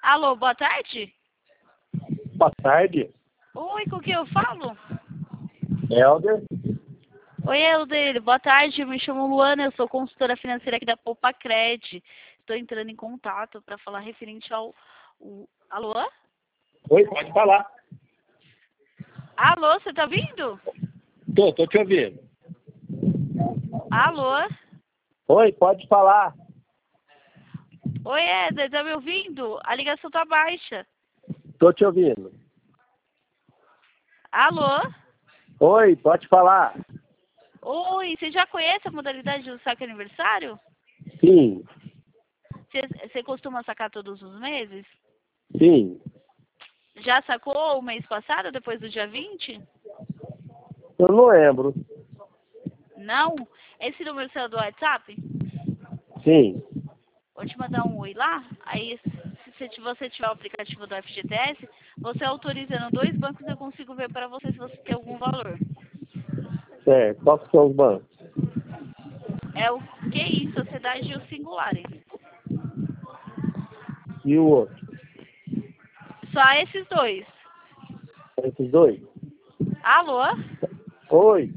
Alô, boa tarde? Boa tarde, Oi, com quem eu falo? Helder. Oi, Helder, boa tarde, me chamo Luana, eu sou consultora financeira aqui da Poupacred. Estou entrando em contato para falar referente ao... Alô? Oi, pode falar. Alô, você tá ouvindo? Tô te ouvindo. Alô? Oi, pode falar. Oi, Helder, tá me ouvindo? A ligação tá baixa. Tô te ouvindo. Alô? Oi, pode falar. Oi, você já conhece a modalidade do saque aniversário? Sim, Você costuma sacar todos os meses? sim. Já sacou o mês passado, depois do dia 20? Eu não lembro. Não? Esse número seu é do WhatsApp? Sim, Vou te mandar um oi lá. Aí, se você tiver o aplicativo do FGTS, você autorizando 2 bancos, eu consigo ver para você se você tem algum valor. certo. Qual que são os bancos? É o QI, Sociedade e o Singular. E o outro? Só esses dois. Esses dois? Alô? Oi,